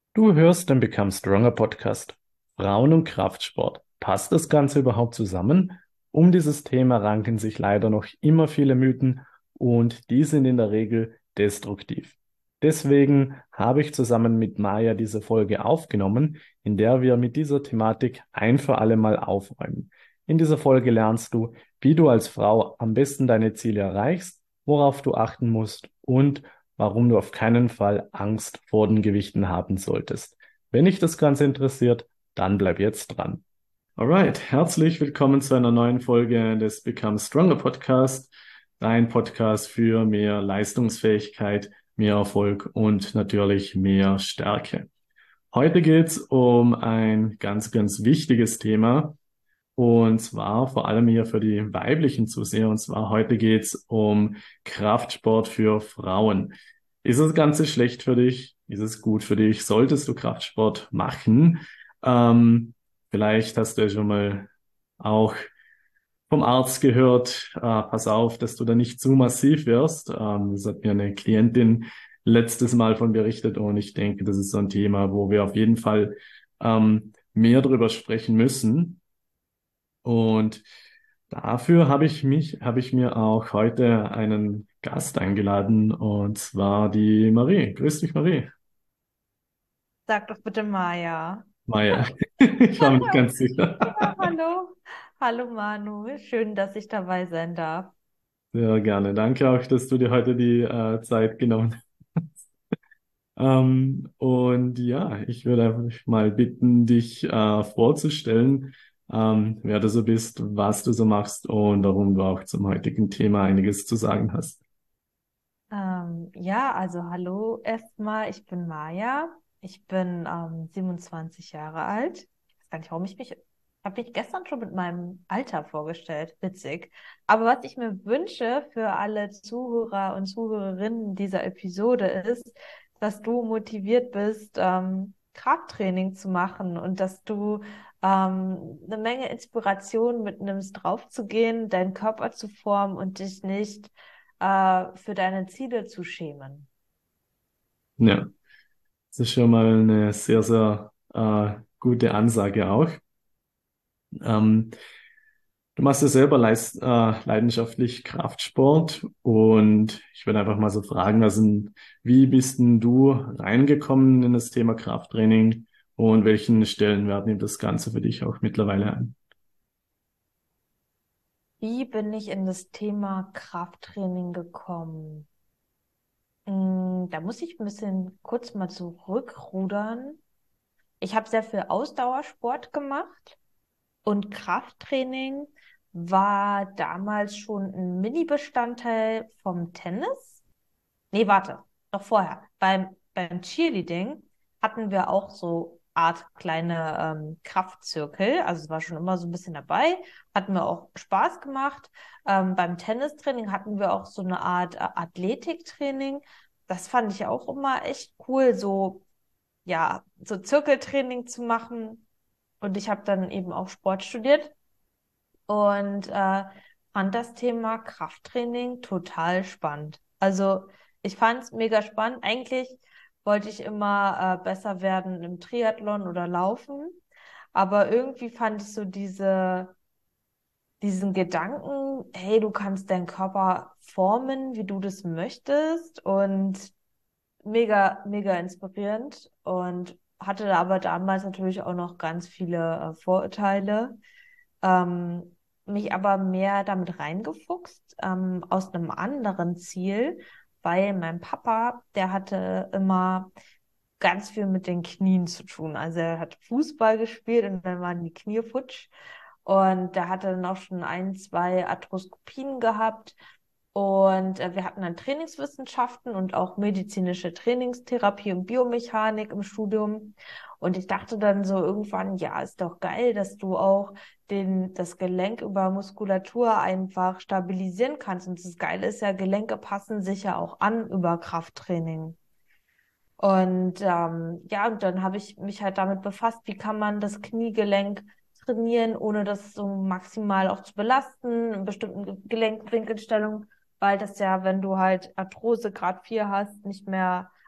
Du hörst den Become Stronger Podcast. Frauen und Kraftsport. Passt das Ganze überhaupt zusammen? Um dieses Thema ranken sich leider noch immer viele Mythen und die sind in der Regel destruktiv. Deswegen habe ich zusammen mit Maya diese Folge aufgenommen, in der wir mit dieser Thematik ein für alle Mal aufräumen. In dieser Folge lernst du, wie du als Frau am besten deine Ziele erreichst, worauf du achten musst und warum du auf keinen Fall Angst vor den Gewichten haben solltest. Wenn dich das Ganze interessiert, dann bleib jetzt dran. Alright, herzlich willkommen zu einer neuen Folge des Become Stronger Podcast, dein Podcast für mehr Leistungsfähigkeit, mehr Erfolg und natürlich mehr Stärke. Heute geht es um ein ganz wichtiges Thema und zwar vor allem hier für die weiblichen Zuseher. Und zwar heute geht es um Kraftsport für Frauen. Ist das Ganze schlecht für dich? Ist es gut für dich? Solltest du Kraftsport machen? Vielleicht hast du ja schon mal auch vom Arzt gehört, pass auf, dass du da nicht zu massiv wirst. Das hat mir eine Klientin letztes Mal von berichtet und ich denke, das ist so ein Thema, wo wir auf jeden Fall mehr darüber sprechen müssen. Und dafür habe ich mir auch heute einen Gast eingeladen, und zwar die Marie. Grüß dich, Marie. Sag doch bitte Maja. Maja. Ich war mir nicht ganz sicher. Ja, hallo. Hallo Manu, schön, dass ich dabei sein darf. Sehr gerne. Danke auch, dass du dir heute die Zeit genommen hast. Und ja, ich würde einfach mal bitten, dich vorzustellen, wer du so bist, was du so machst und warum du auch zum heutigen Thema einiges zu sagen hast. Ja, also hallo erstmal, ich bin Maja. Ich bin 27 Jahre alt. Ich weiß gar nicht, warum habe mich gestern schon mit meinem Alter vorgestellt. Witzig. Aber was ich mir wünsche für alle Zuhörer und Zuhörerinnen dieser Episode ist, dass du motiviert bist, Krafttraining zu machen und dass du eine Menge Inspiration mitnimmst, draufzugehen, deinen Körper zu formen und dich nicht für deine Ziele zu schämen. Ja, das ist schon mal eine sehr gute Ansage auch. Ähm, Du machst ja selber leidenschaftlich Kraftsport und ich würde einfach mal so fragen, also wie bist denn du reingekommen in das Thema Krafttraining und welchen Stellenwert nimmt das Ganze für dich auch mittlerweile ein? Wie bin ich in das Thema Krafttraining gekommen? Da muss ich ein bisschen kurz mal zurückrudern. Ich habe sehr viel Ausdauersport gemacht und Krafttraining war damals schon ein Mini-Bestandteil vom Tennis. Nee, warte, noch vorher. Beim Cheerleading hatten wir auch so Art kleine Kraftzirkel. Also es war schon immer so ein bisschen dabei. Hatten wir auch Spaß gemacht. Beim Tennistraining hatten wir auch so eine Art Athletiktraining. Das fand ich auch immer echt cool, so, ja, so Zirkeltraining zu machen. Und ich habe dann eben auch Sport studiert und fand das Thema Krafttraining total spannend. Also ich fand es mega spannend. Eigentlich wollte ich immer besser werden im Triathlon oder Laufen, aber irgendwie fand ich so diesen Gedanken, hey, du kannst deinen Körper formen, wie du das möchtest und mega inspirierend und hatte da aber damals natürlich auch noch ganz viele Vorurteile, mich aber mehr damit reingefuchst, aus einem anderen Ziel, weil mein Papa, der hatte immer ganz viel mit den Knien zu tun. Also er hat Fußball gespielt und dann waren die Knie futsch. Und da hat er dann auch schon ein, zwei Arthroskopien gehabt. Und wir hatten dann Trainingswissenschaften und auch medizinische Trainingstherapie und Biomechanik im Studium. Und ich dachte dann so irgendwann, ja, ist doch geil, dass du auch das Gelenk über Muskulatur einfach stabilisieren kannst. Und das Geile ist ja, Gelenke passen sich ja auch an über Krafttraining. Und ja, und dann habe ich mich halt damit befasst, wie kann man das Kniegelenk trainieren, ohne das so maximal auch zu belasten, in bestimmten Gelenkwinkelstellungen, weil das ja, wenn du halt Arthrose Grad 4 hast, nicht mehr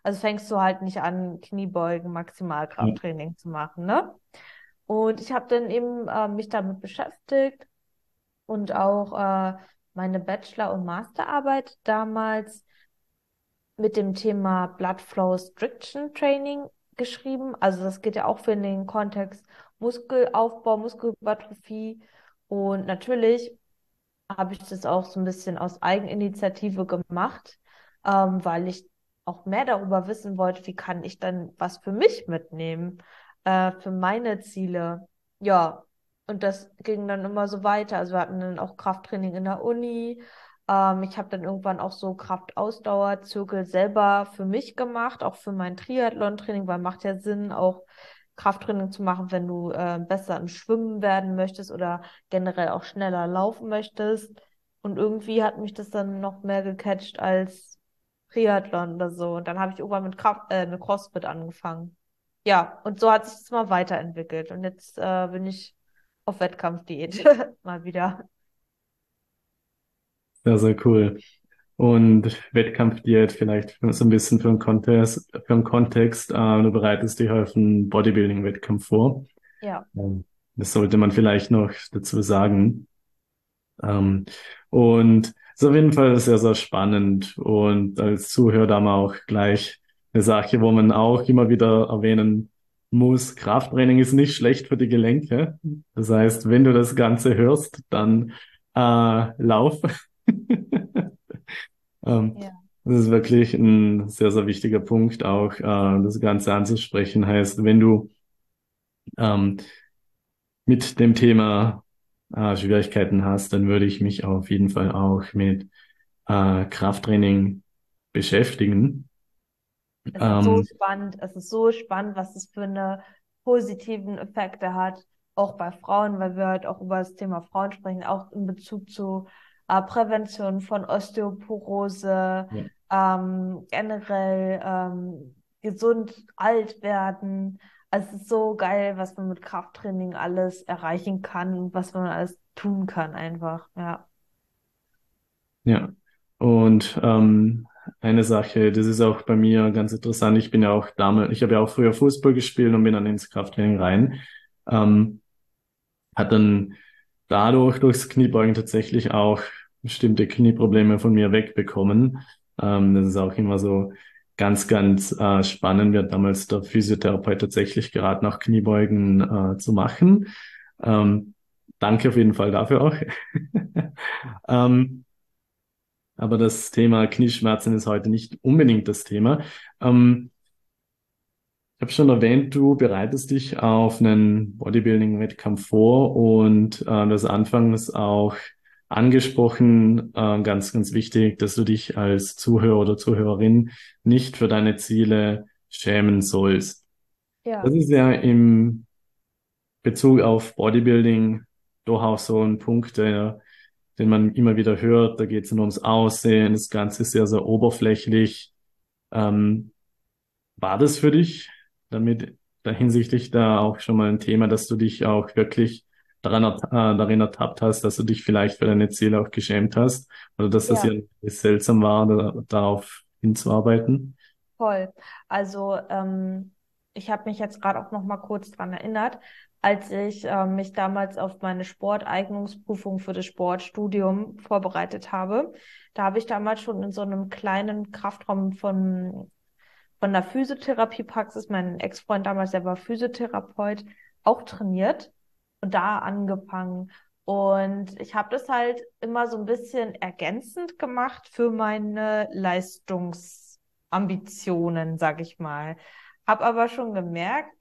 Also fängst du halt nicht an, Kniebeugen, Ja. Maximalkrafttraining zu machen, ne? Und ich habe dann eben mich damit beschäftigt und auch meine Bachelor- und Masterarbeit damals mit dem Thema Blood Flow Restriction Training geschrieben. Also das geht ja auch für den Kontext Muskelaufbau, Muskelhypertrophie. Und natürlich habe ich das auch so ein bisschen aus Eigeninitiative gemacht, weil ich auch mehr darüber wissen wollte, wie kann ich dann was für mich mitnehmen, für meine Ziele. Ja, und das ging dann immer so weiter. Also wir hatten dann auch Krafttraining in der Uni. Ich habe dann irgendwann auch so Kraftausdauerzirkel selber für mich gemacht, auch für mein Triathlon-Training, weil macht ja Sinn, auch Krafttraining zu machen, wenn du besser im Schwimmen werden möchtest oder generell auch schneller laufen möchtest. Und irgendwie hat mich das dann noch mehr gecatcht als Triathlon oder so. Und dann habe ich irgendwann mit CrossFit angefangen. Ja, und so hat sich das mal weiterentwickelt. Und jetzt bin ich auf Wettkampfdiät mal wieder. Sehr, sehr cool. Und Wettkampfdiät vielleicht so ein bisschen für einen Kontext. Du bereitest dich auf einen Bodybuilding-Wettkampf vor. Ja, Das sollte man vielleicht noch dazu sagen. Ähm, und ist auf jeden Fall sehr, sehr spannend. Und als Zuhörer haben wir auch gleich eine Sache, wo man auch immer wieder erwähnen muss. Krafttraining ist nicht schlecht für die Gelenke. Das heißt, wenn du das Ganze hörst, dann lauf. Ähm, ja. Das ist wirklich ein sehr, sehr wichtiger Punkt, auch das Ganze anzusprechen. Heißt, wenn du ähm, mit dem Thema Schwierigkeiten hast, dann würde ich mich auf jeden Fall auch mit Krafttraining beschäftigen. Es ist so Ähm, spannend, es ist so spannend, was es für eine positiven Effekte hat, auch bei Frauen, weil wir halt auch über das Thema Frauen sprechen, auch in Bezug zu Prävention von Osteoporose, ja, generell gesund alt werden. Also es ist so geil, was man mit Krafttraining alles erreichen kann und was man alles tun kann einfach, ja. ja. Und eine Sache, das ist auch bei mir ganz interessant. Ich habe ja auch früher Fußball gespielt und bin dann ins Krafttraining rein. Ähm, Hat dann dadurch durchs Kniebeugen tatsächlich auch bestimmte Knieprobleme von mir wegbekommen. Das ist auch immer so ganz, ganz spannend. Mir hat damals der Physiotherapeut tatsächlich geraten, auch Kniebeugen zu machen. Ähm, Danke auf jeden Fall dafür auch. Ähm, aber das Thema Knieschmerzen ist heute nicht unbedingt das Thema. Ähm, Ich habe schon erwähnt, du bereitest dich auf einen Bodybuilding-Wettkampf vor und das anfangs auch angesprochen, ganz, ganz wichtig, dass du dich als Zuhörer oder Zuhörerin nicht für deine Ziele schämen sollst. Das Ja, ist ja im Bezug auf Bodybuilding durchaus so ein Punkt, den man immer wieder hört. Da geht es nur ums Aussehen, das Ganze ist sehr, sehr oberflächlich. Ähm, War das für dich damit da hinsichtlich da auch schon mal ein Thema, dass du dich auch wirklich darin ertappt hast, dass du dich vielleicht für deine Ziele auch geschämt hast oder dass das ja. ja seltsam war, darauf hinzuarbeiten? Voll. Also ich habe mich jetzt gerade auch noch mal kurz dran erinnert, als ich mich damals auf meine Sporteignungsprüfung für das Sportstudium vorbereitet habe. Da habe ich damals schon in so einem kleinen Kraftraum von der Physiotherapiepraxis, mein Ex-Freund damals, der war Physiotherapeut, auch trainiert und da angefangen. Und ich habe das halt immer so ein bisschen ergänzend gemacht für meine Leistungsambitionen, sag ich mal. Hab aber schon gemerkt,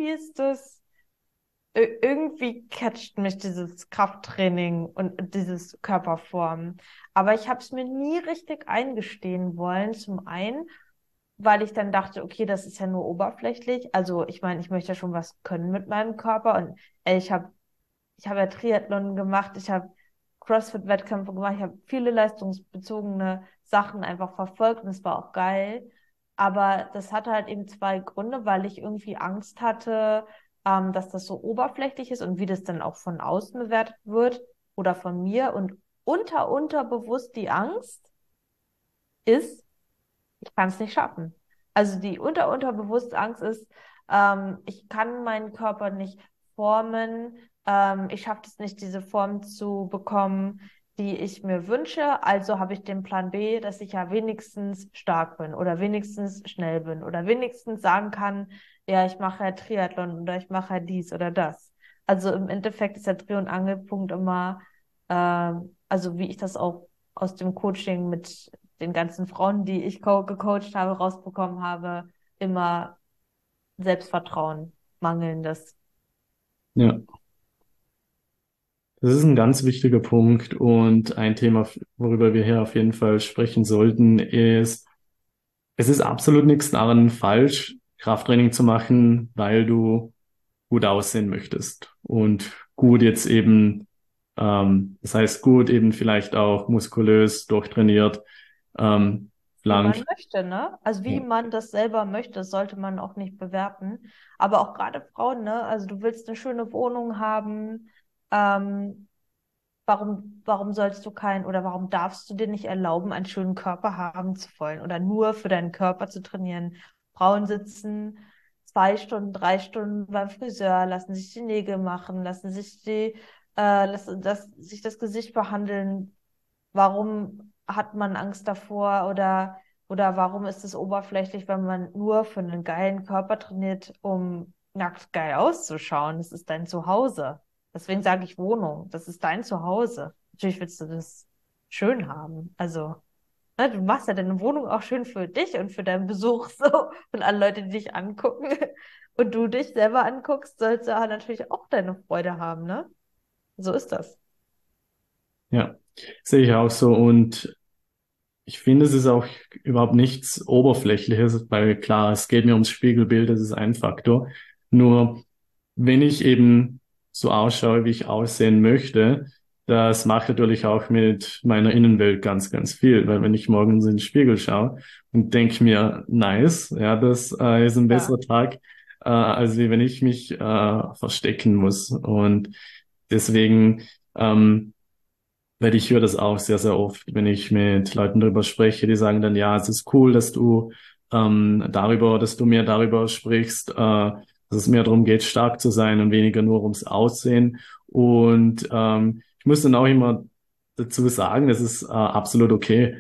irgendwie catcht mich dieses Krafttraining und dieses Körperformen. Aber ich habe es mir nie richtig eingestehen wollen. Zum einen, weil ich dann dachte, okay, das ist ja nur oberflächlich. Also ich meine, ich möchte ja schon was können mit meinem Körper und ich habe ja Triathlon gemacht, ich habe CrossFit-Wettkämpfe gemacht, ich habe viele leistungsbezogene Sachen einfach verfolgt und es war auch geil. Aber das hatte halt eben zwei Gründe, weil ich irgendwie Angst hatte, dass das so oberflächlich ist und wie das dann auch von außen bewertet wird oder von mir. Und unterbewusst die Angst ist, ich kann es nicht schaffen. Also die unterbewusste Angst ist, ich kann meinen Körper nicht formen, ich schaffe es nicht, diese Form zu bekommen, die ich mir wünsche. Also habe ich den Plan B, dass ich ja wenigstens stark bin oder wenigstens schnell bin oder wenigstens sagen kann, ja, ich mache ja Triathlon oder ich mache ja dies oder das. Also im Endeffekt ist der Dreh- und Angelpunkt immer, also wie ich das auch aus dem Coaching mit den ganzen Frauen, die ich gecoacht habe, rausbekommen habe, immer Selbstvertrauen, mangelndes. Ja, das ist ein ganz wichtiger Punkt und ein Thema, worüber wir hier auf jeden Fall sprechen sollten, ist, es ist absolut nichts daran falsch, Krafttraining zu machen, weil du gut aussehen möchtest und gut jetzt eben, das heißt gut eben vielleicht auch muskulös, durchtrainiert, ähm, Wie schlank. man möchte, ne? Also wie Ja, man das selber möchte, das sollte man auch nicht bewerten. Aber auch gerade Frauen, ne? Also du willst eine schöne Wohnung haben. Ähm, warum sollst du oder warum darfst du dir nicht erlauben, einen schönen Körper haben zu wollen oder nur für deinen Körper zu trainieren? Frauen sitzen 2 Stunden, 3 Stunden beim Friseur, lassen sich die Nägel machen, lassen sich das Gesicht behandeln. Warum hat man Angst davor oder warum ist es oberflächlich, wenn man nur für einen geilen Körper trainiert, um nackt geil auszuschauen? Das ist dein Zuhause. Deswegen sage ich Wohnung. Das ist dein Zuhause. Natürlich willst du das schön haben. Also, ne, du machst ja deine Wohnung auch schön für dich und für deinen Besuch so und alle Leute, die dich angucken und du dich selber anguckst, sollst du natürlich auch deine Freude haben, ne? So ist das. ja, sehe ich auch so und ich finde, es ist auch überhaupt nichts Oberflächliches, weil klar, es geht mir ums Spiegelbild, das ist ein Faktor. Nur wenn ich eben so ausschaue, wie ich aussehen möchte, das macht natürlich auch mit meiner Innenwelt ganz, ganz viel, weil wenn ich morgens in den Spiegel schaue und denke mir, nice, ja, das ist ein Ja. besserer Tag, als wie wenn ich mich verstecken muss. Und deswegen weil ich höre das auch sehr, sehr oft, wenn ich mit Leuten darüber spreche, die sagen dann, ja, es ist cool, dass du dass du mehr darüber sprichst, dass es mehr darum geht, stark zu sein und weniger nur ums Aussehen. Und ich muss dann auch immer dazu sagen, das ist absolut okay,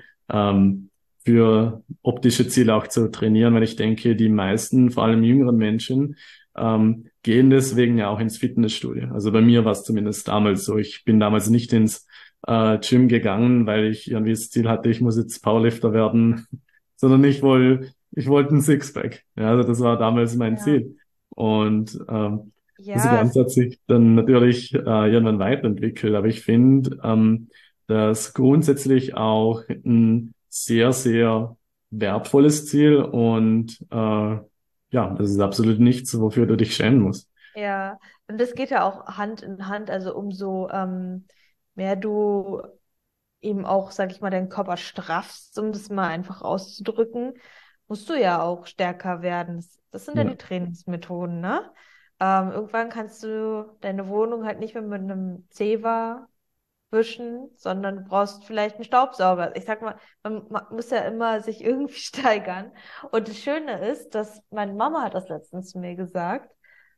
für optische Ziele auch zu trainieren, weil ich denke, die meisten, vor allem jüngeren Menschen, gehen deswegen ja auch ins Fitnessstudio. Also bei mir war es zumindest damals so. Ich bin damals nicht ins Gym gegangen, weil ich irgendwie das Ziel hatte, ich muss jetzt Powerlifter werden, sondern ich wollte ein Sixpack. Ja, also das war damals mein Ja. Ziel. Und das Ja, Ganze hat sich dann natürlich irgendwann weiterentwickelt. Aber ich finde, das grundsätzlich auch ein sehr, sehr wertvolles Ziel und ja, das ist absolut nichts, wofür du dich schämen musst. ja, und das geht ja auch Hand in Hand. Also umso mehr du eben auch, sag ich mal, deinen Körper straffst, um das mal einfach auszudrücken, musst du ja auch stärker werden. Das sind ja Ja, die Trainingsmethoden, ne? Irgendwann kannst du deine Wohnung halt nicht mehr mit einem Zewa wischen, sondern du brauchst vielleicht einen Staubsauger. Ich sag mal, man muss ja immer sich irgendwie steigern. Und das Schöne ist, dass meine Mama hat das letztens zu mir gesagt.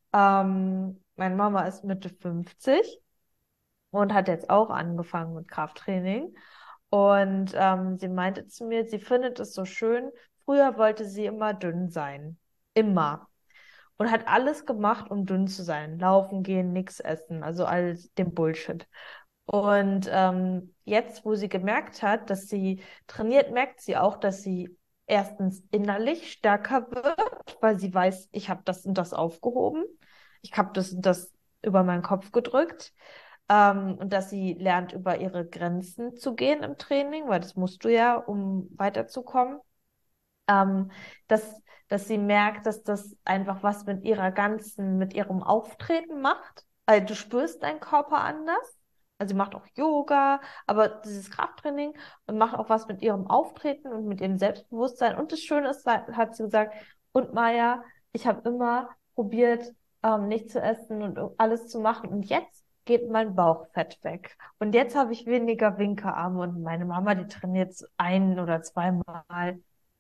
Meine Mama ist Mitte 50 und hat jetzt auch angefangen mit Krafttraining. Und sie meinte zu mir, sie findet es so schön. Früher wollte sie immer dünn sein. Immer. Und hat alles gemacht, um dünn zu sein. Laufen gehen, nichts essen. Also all den Bullshit. Und jetzt, wo sie gemerkt hat, dass sie trainiert, merkt sie auch, dass sie erstens innerlich stärker wird, weil sie weiß, ich habe das und das aufgehoben. Ich habe das und das über meinen Kopf gedrückt. Und dass sie lernt, über ihre Grenzen zu gehen im Training, weil das musst du ja, um weiterzukommen. Ähm, dass, dass sie merkt, dass das einfach was mit ihrem Auftreten macht. Weil du spürst deinen Körper anders. Also sie macht auch Yoga, aber dieses Krafttraining macht auch was mit ihrem Auftreten und mit ihrem Selbstbewusstsein. Und das Schöne ist, hat sie gesagt, und Maja, ich habe immer probiert, nicht zu essen und alles zu machen. Und jetzt geht mein Bauchfett weg. Und jetzt habe ich weniger Winkearme und meine Mama, die trainiert 1 oder 2 Mal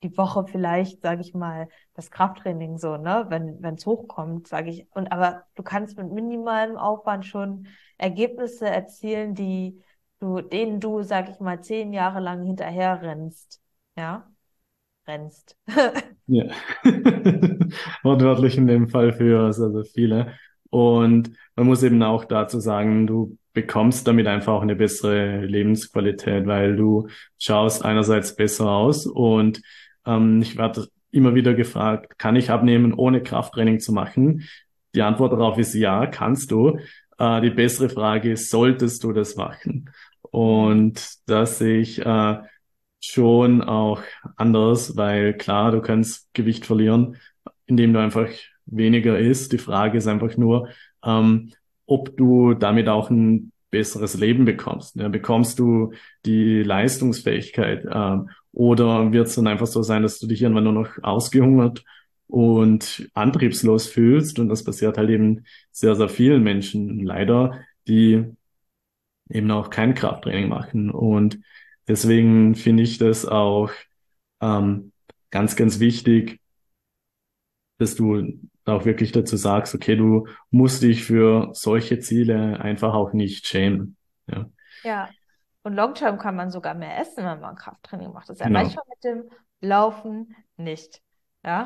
die Woche vielleicht, sage ich mal, das Krafttraining so, ne, wenn es hochkommt, sage ich. Und aber du kannst mit minimalem Aufwand schon Ergebnisse erzielen, denen du, sag ich mal, 10 Jahre lang hinterher rennst. Ja, rennst. Ja, wortwörtlich in dem Fall für sehr, sehr viele. Und man muss eben auch dazu sagen, du bekommst damit einfach auch eine bessere Lebensqualität, weil du schaust einerseits besser aus und ich werde immer wieder gefragt, kann ich abnehmen, ohne Krafttraining zu machen? Die Antwort darauf ist ja, kannst du. Die bessere Frage ist, solltest du das machen? Mhm. Und das sehe ich schon auch anders, weil klar, du kannst Gewicht verlieren, indem du einfach weniger isst. Die Frage ist einfach nur, ähm, ob du damit auch ein besseres Leben bekommst. Ja, bekommst du die Leistungsfähigkeit, oder wird es dann einfach so sein, dass du dich irgendwann nur noch ausgehungert und antriebslos fühlst? Und das passiert halt eben sehr, sehr vielen Menschen leider, die eben auch kein Krafttraining machen. Und deswegen finde ich das auch ähm, ganz, ganz wichtig, dass du auch wirklich dazu sagst, okay, du musst dich für solche Ziele einfach auch nicht schämen. Ja, Ja. Und Longterm kann man sogar mehr essen, wenn man Krafttraining macht. Das erreicht genau. man mit dem Laufen nicht. Ja.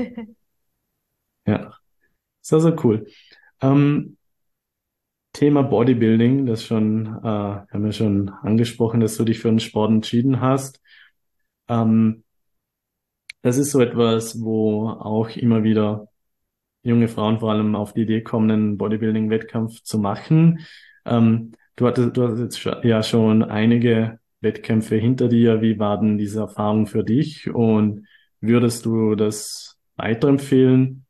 Ja, sehr, sehr cool. Ähm, Thema Bodybuilding, das schon, haben wir schon angesprochen, dass du dich für einen Sport entschieden hast. Ähm, Das ist so etwas, wo auch immer wieder junge Frauen vor allem auf die Idee kommen, einen Bodybuilding-Wettkampf zu machen. Du hast jetzt ja schon einige Wettkämpfe hinter dir. Wie war denn diese Erfahrung für dich? Und würdest du das weiterempfehlen?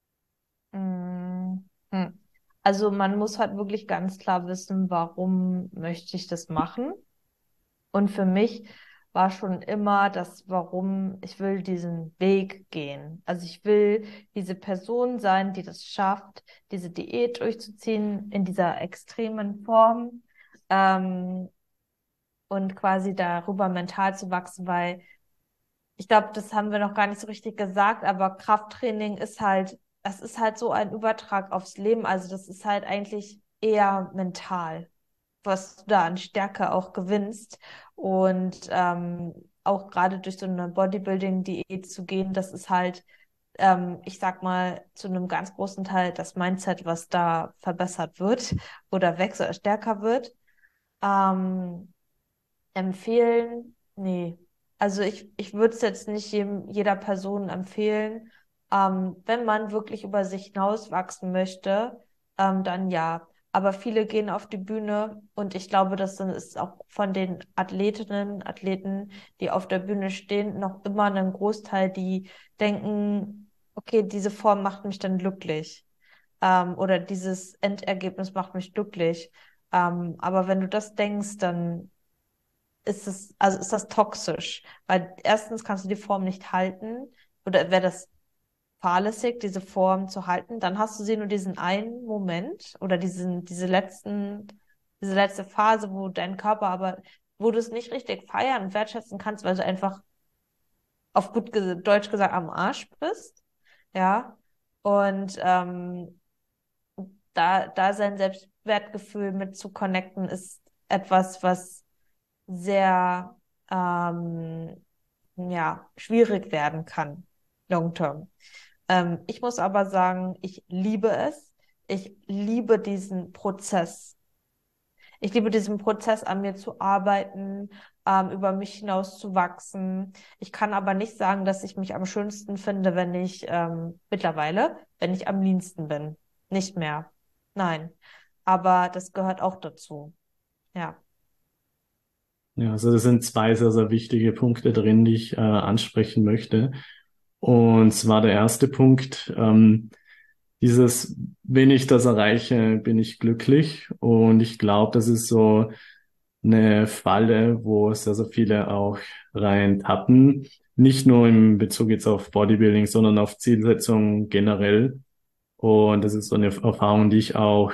Mm, hm. Also man muss halt wirklich ganz klar wissen, warum möchte ich das machen. Und für mich war schon immer das, warum ich will diesen Weg gehen. Also ich will diese Person sein, die das schafft, diese Diät durchzuziehen in dieser extremen Form, ähm, und quasi darüber mental zu wachsen, weil ich glaube, das haben wir noch gar nicht so richtig gesagt, aber Krafttraining ist halt, das ist halt so ein Übertrag aufs Leben. Also das ist halt eigentlich eher mental, was du da an Stärke auch gewinnst. Und auch gerade durch so eine Bodybuilding-Diät zu gehen, das ist halt, ich sag mal, zu einem ganz großen Teil das Mindset, was da verbessert wird oder wächst oder stärker wird. Ähm, Empfehlen? Nee. Also ich würde es jetzt nicht jeder Person empfehlen. Wenn man wirklich über sich hinauswachsen möchte, dann ja. Aber viele gehen auf die Bühne und ich glaube, das ist auch von den Athletinnen, Athleten, die auf der Bühne stehen, noch immer ein Großteil, die denken, okay, diese Form macht mich dann glücklich. Oder dieses Endergebnis macht mich glücklich. Aber wenn du das denkst, dann also ist das toxisch. Weil erstens kannst du die Form nicht halten oder wäre das fahrlässig, diese Form zu halten, dann hast du sie nur diesen einen Moment oder diese letzte Phase, wo dein Körper aber, wo du es nicht richtig feiern und wertschätzen kannst, weil du einfach auf Deutsch gesagt am Arsch bist. Ja. Und da sein Selbstwertgefühl mit zu connecten, ist etwas, was sehr ja, schwierig werden kann, long term. Ich muss aber sagen, ich liebe es. Ich liebe diesen Prozess. Ich liebe diesen Prozess, an mir zu arbeiten, über mich hinaus zu wachsen. Ich kann aber nicht sagen, dass ich mich am schönsten finde, wenn ich mittlerweile, wenn ich am leansten bin. Nicht mehr. Nein. Aber das gehört auch dazu. Ja. Ja, also das sind zwei sehr, sehr wichtige Punkte drin, die ich ansprechen möchte. Und zwar der erste Punkt, dieses, wenn ich das erreiche, bin ich glücklich. Und ich glaube, das ist so eine Falle, wo sehr, sehr viele auch rein tappen. Nicht nur im Bezug jetzt auf Bodybuilding, sondern auf Zielsetzung generell. Und das ist so eine Erfahrung, die ich auch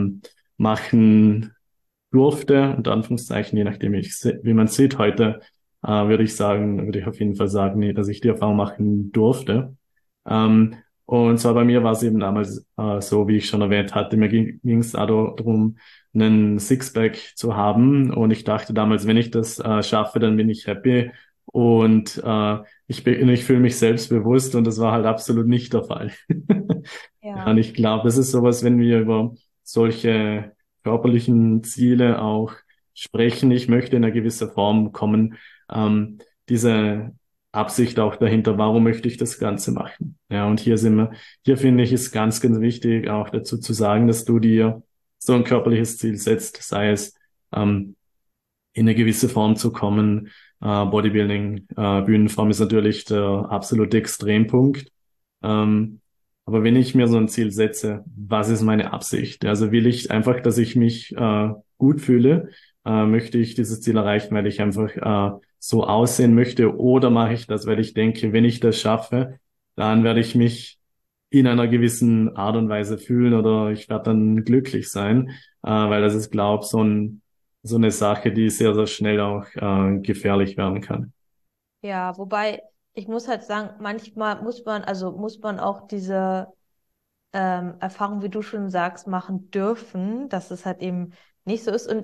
machen durfte, unter Anführungszeichen, je nachdem, wie man sieht heute. würde ich auf jeden Fall sagen, nee, dass ich die Erfahrung machen durfte. Und zwar bei mir war es eben damals so, wie ich schon erwähnt hatte, mir ging es darum, einen Sixpack zu haben. Und ich dachte damals, wenn ich das schaffe, dann bin ich happy. Und ich fühle mich selbstbewusst und das war halt absolut nicht der Fall. Ja, und Ja. ich glaube, das ist sowas, wenn wir über solche körperlichen Ziele auch sprechen. Ich möchte in eine gewisse Form kommen. Diese Absicht auch dahinter, warum möchte ich das Ganze machen? Ja, und hier finde ich, ist ganz, ganz wichtig, auch dazu zu sagen, dass du dir so ein körperliches Ziel setzt, sei es in eine gewisse Form zu kommen. Bodybuilding, Bühnenform ist natürlich der absolute Extrempunkt. Ähm, aber wenn ich mir so ein Ziel setze, was ist meine Absicht? Also will ich einfach, dass ich mich gut fühle? Möchte ich dieses Ziel erreichen, weil ich einfach so aussehen möchte? Oder mache ich das, weil ich denke, wenn ich das schaffe, dann werde ich mich in einer gewissen Art und Weise fühlen oder ich werde dann glücklich sein, weil das ist, glaube ich, so eine Sache, die sehr, sehr schnell auch gefährlich werden kann. Ja, wobei ich muss halt sagen, manchmal muss man auch diese Erfahrung, wie du schon sagst, machen dürfen, dass es halt eben nicht so ist. Und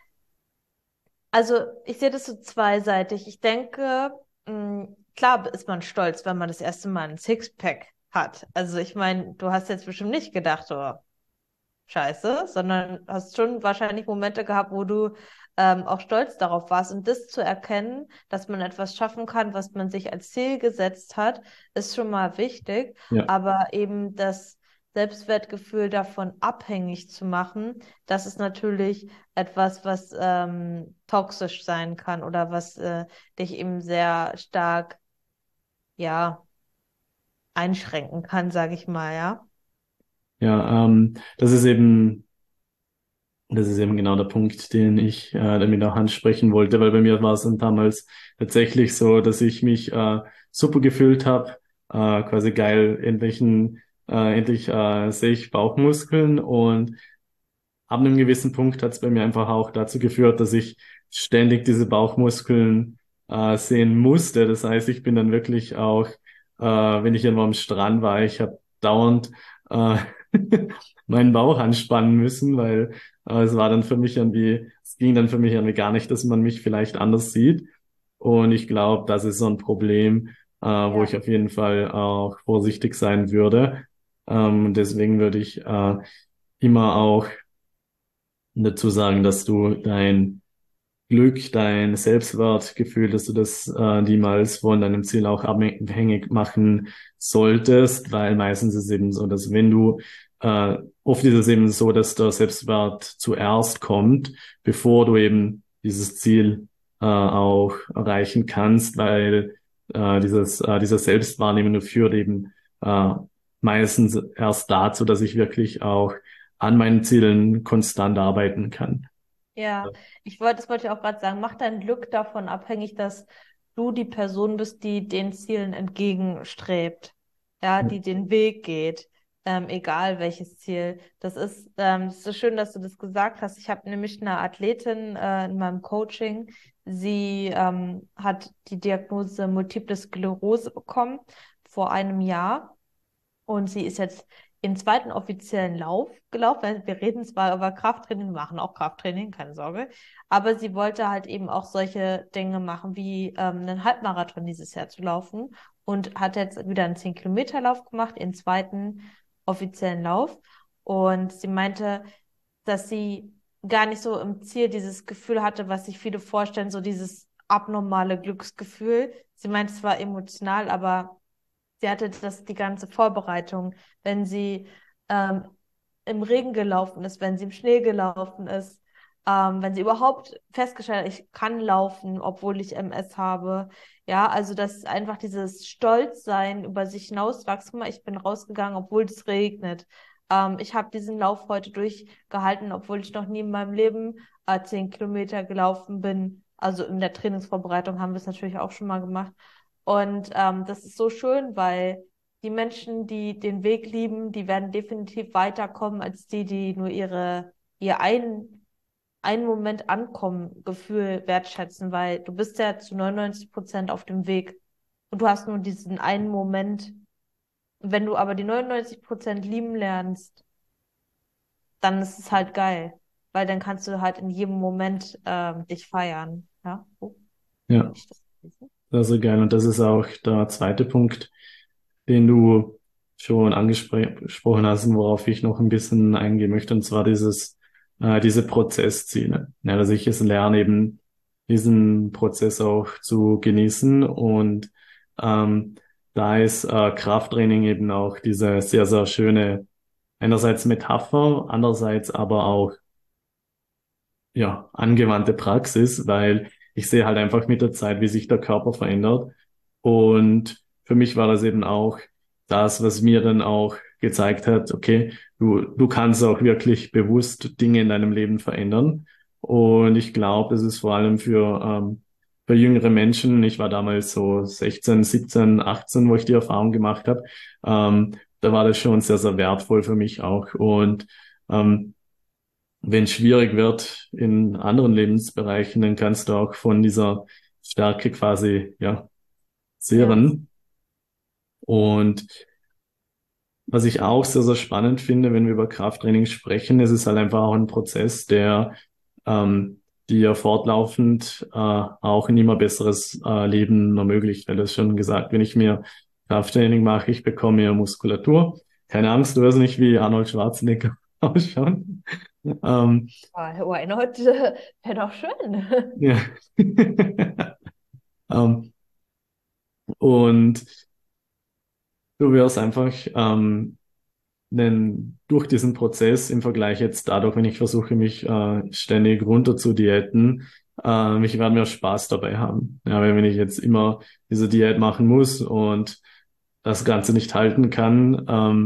ich sehe das so zweiseitig. Ich denke, klar ist man stolz, wenn man das erste Mal ein Sixpack hat. Also ich meine, du hast jetzt bestimmt nicht gedacht, oh, scheiße, sondern hast schon wahrscheinlich Momente gehabt, wo du auch stolz darauf warst. Und das zu erkennen, dass man etwas schaffen kann, was man sich als Ziel gesetzt hat, ist schon mal wichtig. Ja. Aber eben das Selbstwertgefühl davon abhängig zu machen, das ist natürlich etwas, was toxisch sein kann oder was dich eben sehr stark, ja, einschränken kann, sage ich mal, ja. Ja, das ist eben genau der Punkt, den ich damit auch ansprechen wollte, weil bei mir war es dann damals tatsächlich so, dass ich mich super gefühlt habe, quasi geil, endlich sehe ich Bauchmuskeln und ab einem gewissen Punkt hat es bei mir einfach auch dazu geführt, dass ich ständig diese Bauchmuskeln sehen musste. Das heißt, ich bin dann wirklich auch, wenn ich irgendwo am Strand war, ich habe dauernd äh, meinen Bauch anspannen müssen, weil es ging dann für mich irgendwie gar nicht, dass man mich vielleicht anders sieht. Und ich glaube, das ist so ein Problem, wo ich Ja. auf jeden Fall auch vorsichtig sein würde. Deswegen würde ich immer auch dazu sagen, dass du dein Glück, dein Selbstwertgefühl, dass du das niemals von deinem Ziel auch abhängig machen solltest, weil meistens ist es eben so, dass wenn du, oft ist es eben so, dass der Selbstwert zuerst kommt, bevor du eben dieses Ziel auch erreichen kannst, weil dieser Selbstwahrnehmung führt eben äh, meistens erst dazu, dass ich wirklich auch an meinen Zielen konstant arbeiten kann. Ja, das wollte ich auch gerade sagen, mach dein Glück davon abhängig, dass du die Person bist, die den Zielen entgegenstrebt, ja, die den Weg geht, egal welches Ziel. Das ist so schön, dass du das gesagt hast. Ich habe nämlich eine Athletin in meinem Coaching, sie hat die Diagnose Multiple Sklerose bekommen vor einem Jahr. Und sie ist jetzt ihren zweiten offiziellen Lauf gelaufen. Wir reden zwar über Krafttraining, wir machen auch Krafttraining, keine Sorge. Aber sie wollte halt eben auch solche Dinge machen, wie einen Halbmarathon dieses Jahr zu laufen. Und hat jetzt wieder einen 10-Kilometer-Lauf gemacht, ihren zweiten offiziellen Lauf. Und sie meinte, dass sie gar nicht so im Ziel dieses Gefühl hatte, was sich viele vorstellen, so dieses abnormale Glücksgefühl. Sie meinte, es war emotional, aber sie hatte das die ganze Vorbereitung, wenn sie ähm, im Regen gelaufen ist, wenn sie im Schnee gelaufen ist, wenn sie überhaupt festgestellt hat, ich kann laufen, obwohl ich MS habe. Ja, also das ist einfach dieses Stolzsein über sich hinauswachsen. Guck mal, ich bin rausgegangen, obwohl es regnet. Ich habe diesen Lauf heute durchgehalten, obwohl ich noch nie in meinem Leben 10 Kilometer gelaufen bin. Also in der Trainingsvorbereitung haben wir es natürlich auch schon mal gemacht. Und das ist so schön, weil die Menschen, die den Weg lieben, die werden definitiv weiterkommen als die, die nur ihr einen Moment ankommen, Gefühl wertschätzen, weil du bist ja zu 99% auf dem Weg und du hast nur diesen einen Moment. Und wenn du aber die 99% lieben lernst, dann ist es halt geil, weil dann kannst du halt in jedem Moment dich feiern. Ja, oh, Ja, ich das lesen? sehr, sehr geil. Und das ist auch der zweite Punkt, den du schon angesprochen hast und worauf ich noch ein bisschen eingehen möchte, und zwar diese Prozessziele. Ja, dass ich es lerne, eben diesen Prozess auch zu genießen und ähm, da ist Krafttraining eben auch diese sehr, sehr schöne, einerseits Metapher, andererseits aber auch ja, angewandte Praxis, weil ich sehe halt einfach mit der Zeit, wie sich der Körper verändert. Und für mich war das eben auch das, was mir dann auch gezeigt hat, okay, du kannst auch wirklich bewusst Dinge in deinem Leben verändern. Und ich glaube, das ist vor allem für jüngere Menschen, ich war damals so 16, 17, 18, wo ich die Erfahrung gemacht habe, da war das schon sehr, sehr wertvoll für mich auch. Und ähm, wenn es schwierig wird in anderen Lebensbereichen, dann kannst du auch von dieser Stärke quasi, ja, Ja. zehren. Und was ich auch sehr, sehr spannend finde, wenn wir über Krafttraining sprechen, es ist halt einfach auch ein Prozess, der dir fortlaufend auch ein immer besseres Leben ermöglicht. Weil das schon gesagt, wenn ich mir Krafttraining mache, ich bekomme mehr Muskulatur. Keine Angst, du wirst nicht wie Arnold Schwarzenegger ausschauen. Ähm, Why not? Wäre doch schön. ja. Ähm, und du wirst einfach durch diesen Prozess im Vergleich jetzt dadurch, wenn ich versuche, mich ständig runter zu diäten, ich werde mehr Spaß dabei haben. Ja, weil wenn ich jetzt immer diese Diät machen muss und das Ganze nicht halten kann,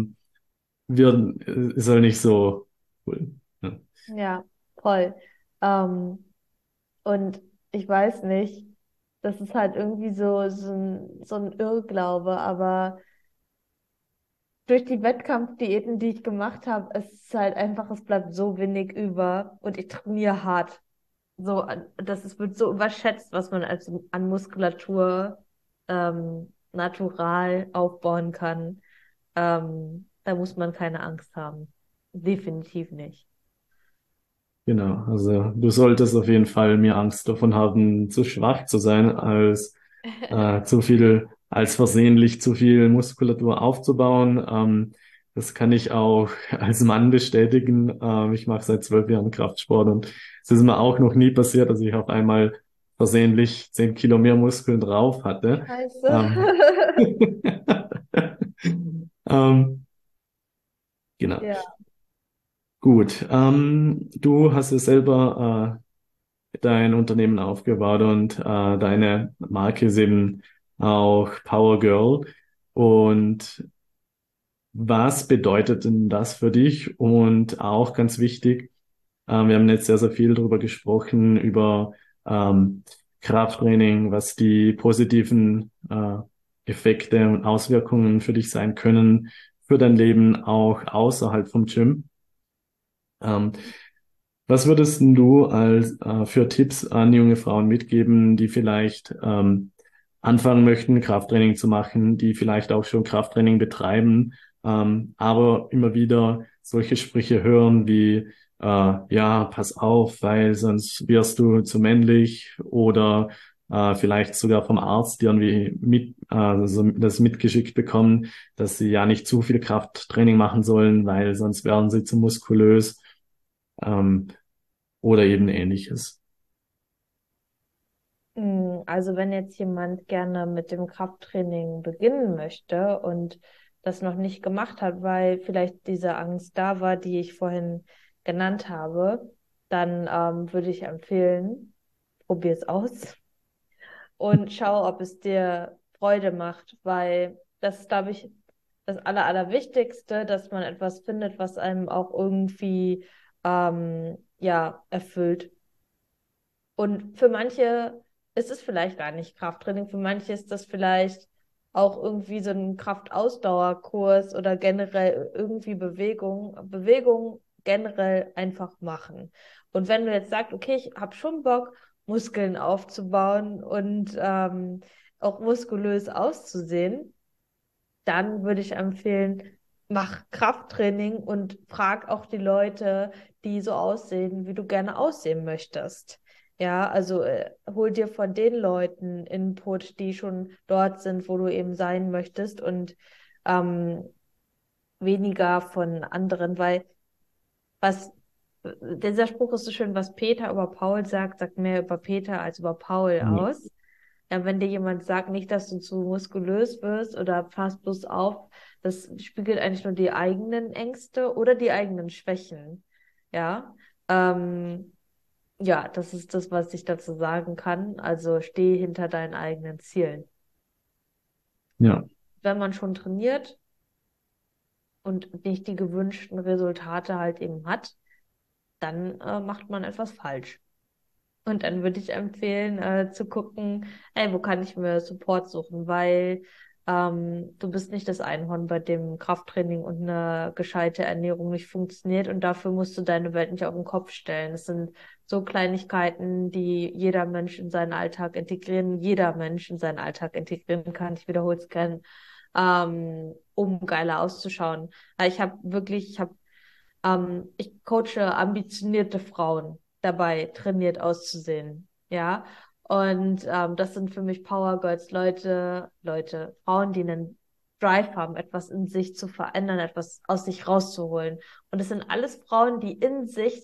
ist halt nicht so cool. Ja, Ja, voll. Ähm, und ich weiß nicht, das ist halt irgendwie so ein Irrglaube, aber durch die Wettkampfdiäten, die ich gemacht habe, es ist halt einfach, es bleibt so wenig über und ich trainiere hart. So, wird so überschätzt, was man an Muskulatur natural aufbauen kann. Da muss man keine Angst haben. Definitiv nicht. genau. Also du solltest auf jeden Fall mehr Angst davon haben, zu schwach zu sein, als als versehentlich zu viel Muskulatur aufzubauen. Das kann ich auch als Mann bestätigen. Ich mache seit 12 Jahren Kraftsport und es ist mir auch noch nie passiert, dass ich auf einmal versehentlich 10 Kilo mehr Muskeln drauf hatte. Scheiße. Ähm, ähm, genau. Ja. Gut. Du hast ja selber dein Unternehmen aufgebaut und deine Marke ist eben auch Power Girl. Und was bedeutet denn das für dich? Und auch ganz wichtig, wir haben jetzt sehr, sehr viel darüber gesprochen, über ähm, Krafttraining, was die positiven Effekte und Auswirkungen für dich sein können, für dein Leben auch außerhalb vom Gym. Ähm, Was würdest denn du für Tipps an junge Frauen mitgeben, die vielleicht anfangen möchten, Krafttraining zu machen, die vielleicht auch schon Krafttraining betreiben, aber immer wieder solche Sprüche hören wie ja, pass auf, weil sonst wirst du zu männlich oder vielleicht sogar vom Arzt, die irgendwie also das mitgeschickt bekommen, dass sie ja nicht zu viel Krafttraining machen sollen, weil sonst werden sie zu muskulös. Ähm, oder eben ähnliches. Also wenn jetzt jemand gerne mit dem Krafttraining beginnen möchte und das noch nicht gemacht hat, weil vielleicht diese Angst da war, die ich vorhin genannt habe, dann würde ich empfehlen, probier es aus und schau, ob es dir Freude macht, weil das ist, glaube ich, das Allerwichtigste, dass man etwas findet, was einem auch irgendwie ja, erfüllt. Und für manche ist es vielleicht gar nicht Krafttraining, für manche ist das vielleicht auch irgendwie so ein Kraftausdauerkurs oder generell irgendwie Bewegung. Bewegung generell einfach machen. Und wenn du jetzt sagst, okay, ich habe schon Bock, Muskeln aufzubauen und auch muskulös auszusehen, dann würde ich empfehlen, mach Krafttraining und frag auch die Leute, die so aussehen, wie du gerne aussehen möchtest. Ja, also hol dir von den Leuten Input, die schon dort sind, wo du eben sein möchtest und ähm, weniger von anderen, weil was dieser Spruch ist so schön, was Peter über Paul sagt, sagt mehr über Peter als über Paul Ja. aus. Ja, wenn dir jemand sagt, nicht, dass du zu muskulös wirst oder pass bloß auf, das spiegelt eigentlich nur die eigenen Ängste oder die eigenen Schwächen. Ja, ähm, ja, das ist das, was ich dazu sagen kann. Also steh hinter deinen eigenen Zielen. Ja. Wenn man schon trainiert und nicht die gewünschten Resultate halt eben hat, dann macht man etwas falsch. Und dann würde ich empfehlen, zu gucken, ey, wo kann ich mir Support suchen, weil du bist nicht das Einhorn, bei dem Krafttraining und eine gescheite Ernährung nicht funktioniert und dafür musst du deine Welt nicht auf den Kopf stellen. Es sind so Kleinigkeiten, die jeder Mensch in seinen Alltag integrieren, jeder Mensch in seinen Alltag integrieren kann. Ich wiederhole es gern, um geiler auszuschauen. Ich coache ambitionierte Frauen dabei, trainiert auszusehen. Ja. Und das sind für mich Power Girls, Frauen, die einen Drive haben, etwas in sich zu verändern, etwas aus sich rauszuholen. Und es sind alles Frauen, die in sich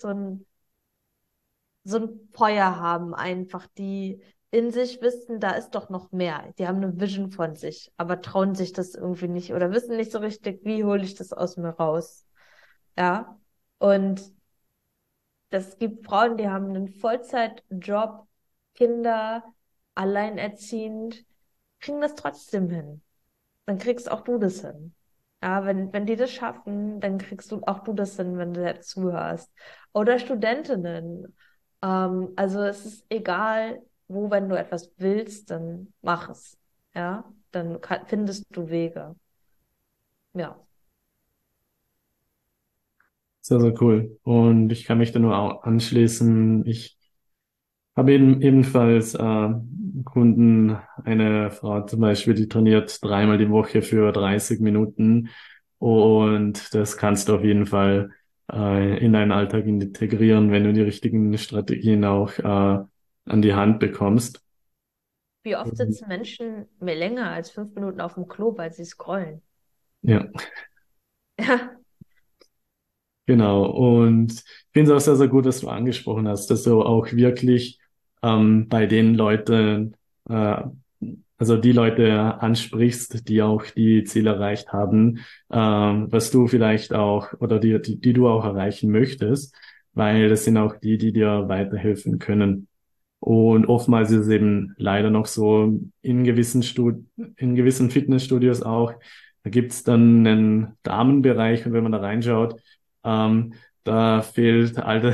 so ein Feuer haben, einfach, die in sich wissen, da ist doch noch mehr. Die haben eine Vision von sich, aber trauen sich das irgendwie nicht oder wissen nicht so richtig, wie hole ich das aus mir raus. Ja. Und das gibt Frauen, die haben einen Vollzeitjob, Kinder, alleinerziehend, kriegen das trotzdem hin. Dann kriegst auch du das hin. Ja, wenn die das schaffen, dann kriegst du auch du das hin, wenn du dazuhörst. Oder Studentinnen. Also es ist egal, wo, wenn du etwas willst, dann mach es. Ja, dann findest du Wege. Ja. Sehr, sehr cool. Und ich kann mich da nur auch anschließen. Ich habe ebenfalls Kunden, eine Frau zum Beispiel, die trainiert dreimal die Woche für 30 Minuten. Und das kannst du auf jeden Fall in deinen Alltag integrieren, wenn du die richtigen Strategien auch an die Hand bekommst. Wie oft sitzen Menschen mehr länger als 5 Minuten auf dem Klo, weil sie scrollen? Ja. Ja, Genau, und ich finde es auch sehr, sehr gut, dass du angesprochen hast, dass du auch wirklich bei den Leuten, äh, also die Leute ansprichst, die auch die Ziele erreicht haben, was du vielleicht auch oder die du auch erreichen möchtest, weil das sind auch die, die dir weiterhelfen können. Und oftmals ist es eben leider noch so in gewissen Fitnessstudios auch, da gibt's dann einen Damenbereich und wenn man da reinschaut, ähm, da fehlt alter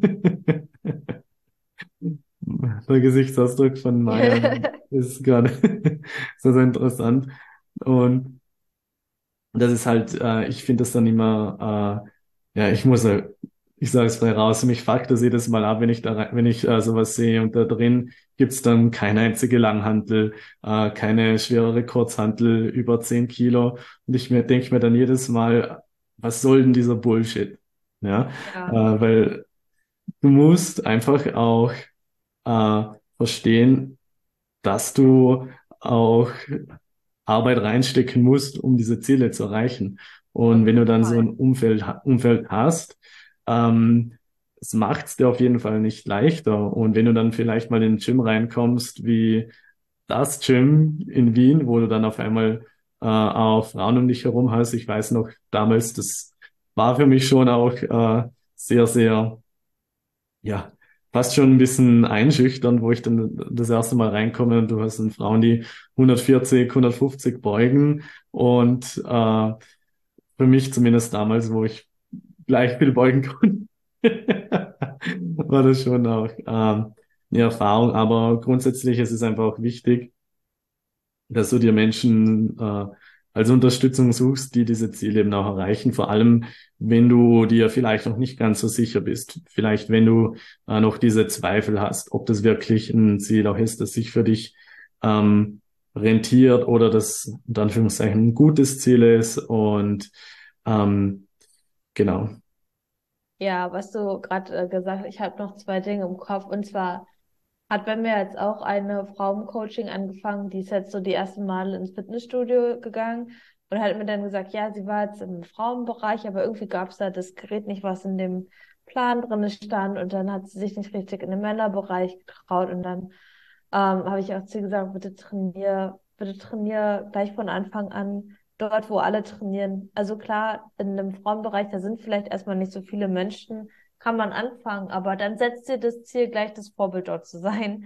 der Gesichtsausdruck von Maya ist gerade sehr, sehr interessant. Und das ist halt, ich finde das dann immer, ja, ich sage es frei raus, mich fuckt das jedes Mal ab, wenn ich sowas sehe und da drin gibt's dann keine einzige Langhantel, keine schwerere Kurzhantel über 10 Kilo und denke mir dann jedes Mal, was soll denn dieser Bullshit? Ja, ja, weil du musst einfach auch verstehen, dass du auch Arbeit reinstecken musst, um diese Ziele zu erreichen. auf Und wenn du jeden dann so Fall. ein Umfeld hast, ähm, es macht es dir auf jeden Fall nicht leichter. Und wenn du dann vielleicht mal in ein Gym reinkommst, wie das Gym in Wien, wo du dann auf einmal auch Frauen um dich herum hast, ich weiß noch damals, das war für mich schon auch sehr, sehr ja, fast schon ein bisschen einschüchternd, wo ich dann das erste Mal reinkomme und du hast dann Frauen, die 140, 150 beugen und für mich zumindest damals, wo ich gleich viel beugen konnte, war das schon auch eine Erfahrung, aber grundsätzlich ist es einfach auch wichtig, dass du dir Menschen als Unterstützung suchst, die diese Ziele eben auch erreichen. Vor allem, wenn du dir vielleicht noch nicht ganz so sicher bist. Vielleicht, wenn du noch diese Zweifel hast, ob das wirklich ein Ziel auch ist, das sich für dich rentiert oder das in Anführungszeichen ein gutes Ziel ist. Und ähm, genau. Ja, was du gerade gesagt hast, ich habe noch zwei Dinge im Kopf. Und zwar hat bei mir jetzt auch eine Frau im Coaching angefangen, die ist jetzt so die ersten Male ins Fitnessstudio gegangen und hat mir dann gesagt, ja, sie war jetzt im Frauenbereich, aber irgendwie gab es da das Gerät nicht, was in dem Plan drin stand, und dann hat sie sich nicht richtig in den Männerbereich getraut, und dann habe ich auch zu ihr gesagt, bitte trainier gleich von Anfang an dort, wo alle trainieren. Also klar, in einem Frauenbereich, da sind vielleicht erstmal nicht so viele Menschen, kann man anfangen, aber dann setzt dir das Ziel, gleich das Vorbild dort zu sein.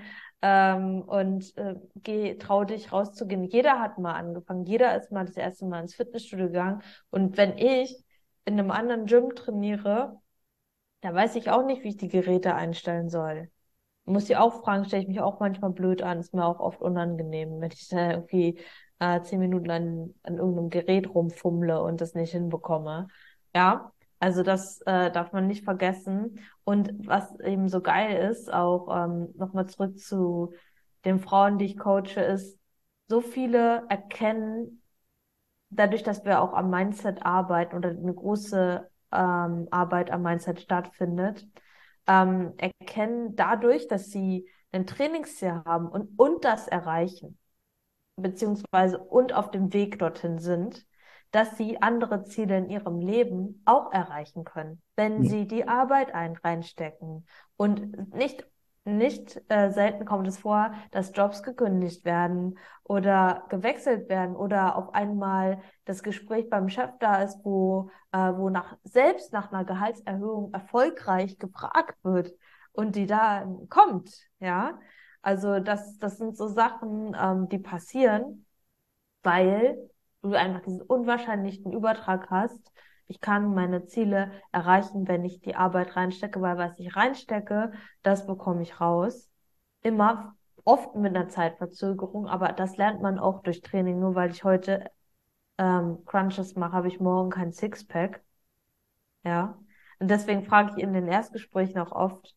Trau dich rauszugehen. Jeder hat mal angefangen, jeder ist mal das erste Mal ins Fitnessstudio gegangen. Und wenn ich in einem anderen Gym trainiere, da weiß ich auch nicht, wie ich die Geräte einstellen soll. Muss ich auch fragen, stelle ich mich auch manchmal blöd an, ist mir auch oft unangenehm, wenn ich da irgendwie 10 Minuten an irgendeinem Gerät rumfummle und das nicht hinbekomme. Ja, also das darf man nicht vergessen. Und was eben so geil ist, auch nochmal zurück zu den Frauen, die ich coache, ist, so viele erkennen, dadurch, dass wir auch am Mindset arbeiten oder eine große Arbeit am Mindset stattfindet, erkennen dadurch, dass sie ein Trainingsziel haben und das erreichen, beziehungsweise und auf dem Weg dorthin sind, dass sie andere Ziele in ihrem Leben auch erreichen können, wenn sie die Arbeit reinstecken. Und nicht selten kommt es vor, dass Jobs gekündigt werden oder gewechselt werden oder auf einmal das Gespräch beim Chef da ist, wo selbst nach einer Gehaltserhöhung erfolgreich gefragt wird und die da kommt, ja. Also das sind so Sachen, die passieren, weil du einfach diesen unwahrscheinlichen Übertrag hast. Ich kann meine Ziele erreichen, wenn ich die Arbeit reinstecke, weil was ich reinstecke, das bekomme ich raus. Immer, oft mit einer Zeitverzögerung, aber das lernt man auch durch Training. Nur weil ich heute Crunches mache, habe ich morgen kein Sixpack. Ja. Und deswegen frage ich in den Erstgesprächen auch oft,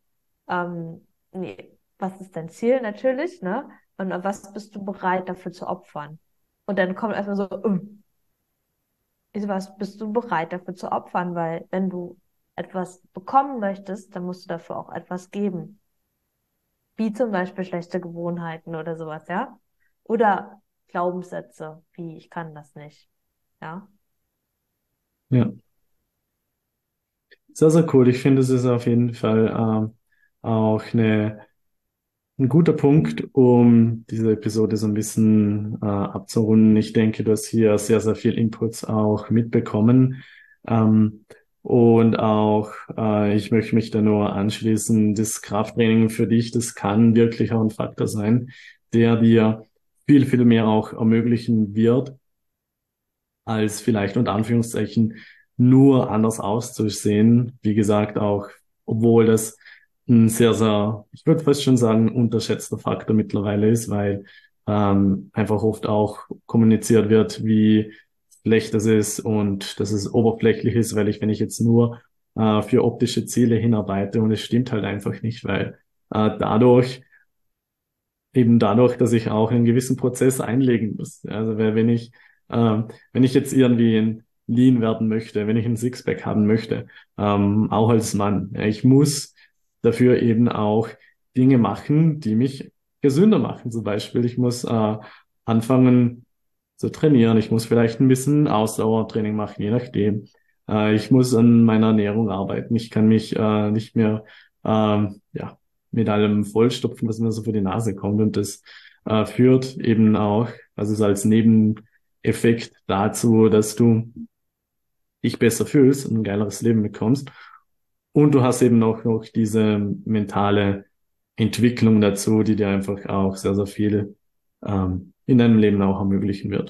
nee, was ist dein Ziel natürlich, ne? Und was bist du bereit dafür zu opfern? Und dann kommt erstmal so, ich so, was bist du bereit dafür zu opfern? Weil wenn du etwas bekommen möchtest, dann musst du dafür auch etwas geben. Wie zum Beispiel schlechte Gewohnheiten oder sowas, ja? Oder Glaubenssätze, wie ich kann das nicht, ja? Ja, sehr, sehr cool. Ich finde, es ist auf jeden Fall auch ein guter Punkt, um diese Episode so ein bisschen abzurunden. Ich denke, du hast hier sehr, sehr viel Inputs auch mitbekommen. Ähm, und auch, ich möchte mich da nur anschließen, das Krafttraining für dich, das kann wirklich auch ein Faktor sein, der dir viel, viel mehr auch ermöglichen wird, als vielleicht unter Anführungszeichen nur anders auszusehen. Wie gesagt, auch obwohl das ein sehr, sehr, ich würde fast schon sagen, unterschätzter Faktor mittlerweile ist, weil einfach oft auch kommuniziert wird, wie schlecht das ist und dass es oberflächlich ist, weil wenn ich jetzt nur für optische Ziele hinarbeite und es stimmt halt einfach nicht, weil dadurch, dass ich auch einen gewissen Prozess einlegen muss. Also weil wenn ich jetzt irgendwie ein Lean werden möchte, wenn ich ein Sixpack haben möchte, auch als Mann, ja, ich muss dafür eben auch Dinge machen, die mich gesünder machen. Zum Beispiel, ich muss anfangen zu trainieren. Ich muss vielleicht ein bisschen Ausdauertraining machen, je nachdem. Ich muss an meiner Ernährung arbeiten. Ich kann mich nicht mehr ja, mit allem vollstopfen, was mir so vor die Nase kommt. Und das führt eben auch, also es als Nebeneffekt dazu, dass du dich besser fühlst und ein geileres Leben bekommst. Und du hast eben auch noch diese mentale Entwicklung dazu, die dir einfach auch sehr, sehr viel in deinem Leben auch ermöglichen wird.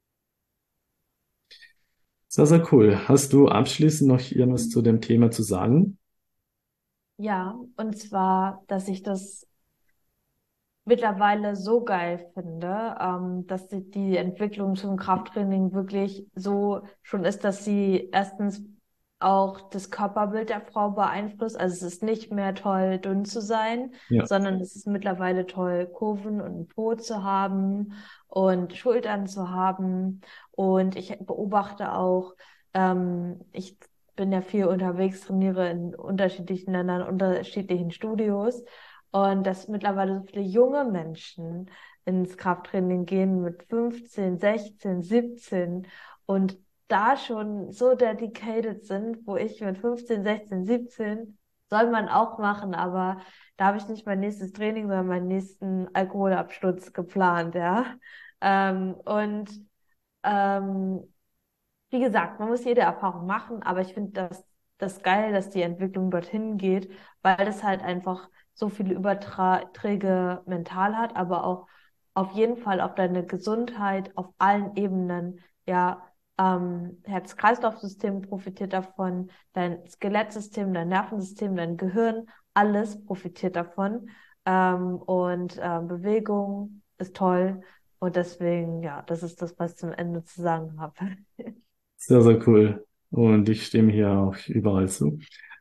Sehr, sehr cool. Hast du abschließend noch irgendwas zu dem Thema zu sagen? Ja, und zwar, dass ich das mittlerweile so geil finde, dass die Entwicklung zum Krafttraining wirklich so schon ist, dass sie erstens auch das Körperbild der Frau beeinflusst. Also es ist nicht mehr toll, dünn zu sein, Ja. sondern es ist mittlerweile toll, Kurven und einen Po zu haben und Schultern zu haben. Und ich beobachte auch, ich bin ja viel unterwegs, trainiere in unterschiedlichen Ländern, unterschiedlichen Studios. Und dass mittlerweile so viele junge Menschen ins Krafttraining gehen mit 15, 16, 17 und da schon so dedicated sind, wo ich mit 15, 16, 17 soll man auch machen, aber da habe ich nicht mein nächstes Training, sondern meinen nächsten Alkoholabsturz geplant, ja. Und ähm, wie gesagt, man muss jede Erfahrung machen, aber ich finde das geil, dass die Entwicklung dorthin geht, weil das halt einfach so viele Überträge mental hat, aber auch auf jeden Fall auf deine Gesundheit auf allen Ebenen. Ja, Herz-Kreislauf-System profitiert davon, dein Skelettsystem, dein Nervensystem, dein Gehirn, alles profitiert davon. Bewegung ist toll. Und deswegen, ja, das ist das, was ich zum Ende zu sagen habe. Sehr, sehr cool. Und ich stimme hier auch überall zu.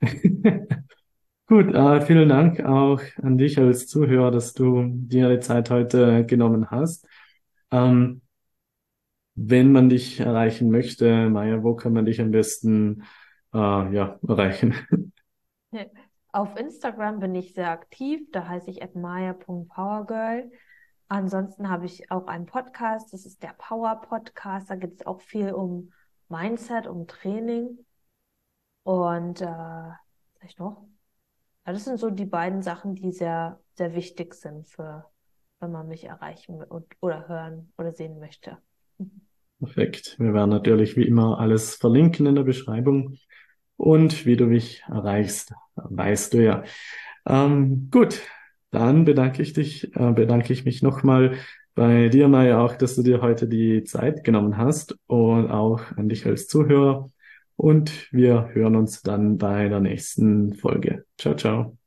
Gut, vielen Dank auch an dich als Zuhörer, dass du dir die Zeit heute genommen hast. Ähm, Wenn man dich erreichen möchte, Maja, wo kann man dich am besten ja, erreichen? Auf Instagram bin ich sehr aktiv, da heiße ich @maya.powergirl. Ansonsten habe ich auch einen Podcast, das ist der Power Podcast, da geht es auch viel um Mindset, um Training und was sag ich noch? Ja, das sind so die beiden Sachen, die sehr, sehr wichtig sind für, wenn man mich erreichen oder hören oder sehen möchte. Perfekt. Wir werden natürlich wie immer alles verlinken in der Beschreibung. Und wie du mich erreichst, weißt du ja. Gut, dann bedanke ich mich nochmal bei dir, Maja, auch, dass du dir heute die Zeit genommen hast und auch an dich als Zuhörer. Und wir hören uns dann bei der nächsten Folge. Ciao, ciao.